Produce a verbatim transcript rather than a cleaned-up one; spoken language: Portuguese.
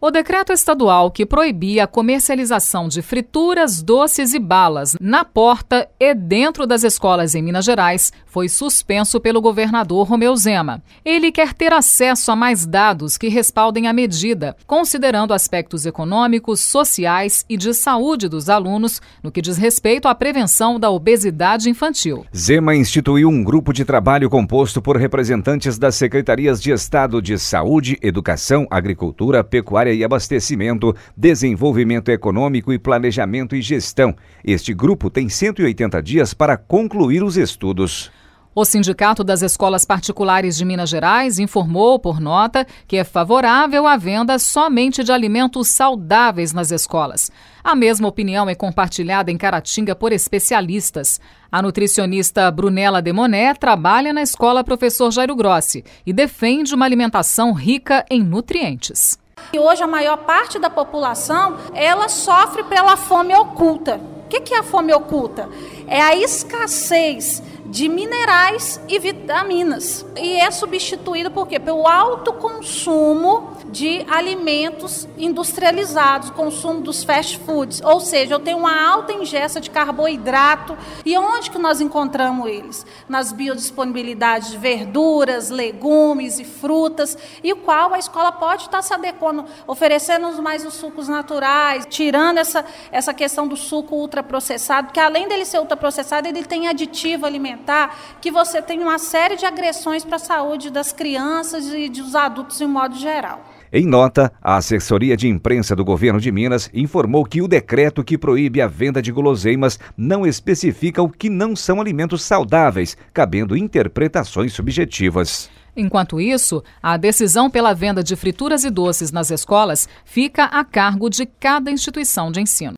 O decreto estadual que proibia a comercialização de frituras, doces e balas na porta e dentro das escolas em Minas Gerais foi suspenso pelo governador Romeu Zema. Ele quer ter acesso a mais dados que respaldem a medida, considerando aspectos econômicos, sociais e de saúde dos alunos no que diz respeito à prevenção da obesidade infantil. Zema instituiu um grupo de trabalho composto por representantes das Secretarias de Estado de Saúde, Educação, Agricultura, Pecuária e Abastecimento, Desenvolvimento Econômico e Planejamento e Gestão. Este grupo tem cento e oitenta dias para concluir os estudos. O Sindicato das Escolas Particulares de Minas Gerais informou, por nota, que é favorável à venda somente de alimentos saudáveis nas escolas. A mesma opinião é compartilhada em Caratinga por especialistas. A nutricionista Brunella Demoné trabalha na escola Professor Jairo Grossi e defende uma alimentação rica em nutrientes. E hoje a maior parte da população, ela sofre pela fome oculta. O que é a fome oculta? É a escassez de minerais e vitaminas. E é substituído por quê? Pelo alto consumo de alimentos industrializados, consumo dos fast foods. Ou seja, eu tenho uma alta ingesta de carboidrato. E onde que nós encontramos eles? Nas biodisponibilidades de verduras, legumes e frutas, e o qual a escola pode estar se adequando, oferecendo mais os sucos naturais, tirando essa, essa questão do suco ultraprocessado, porque além dele ser ultraprocessado, ele tem aditivo alimentar, que você tem uma série de agressões para a saúde das crianças e dos adultos em modo geral. Em nota, a assessoria de imprensa do governo de Minas informou que o decreto que proíbe a venda de guloseimas não especifica o que não são alimentos saudáveis, cabendo interpretações subjetivas. Enquanto isso, a decisão pela venda de frituras e doces nas escolas fica a cargo de cada instituição de ensino.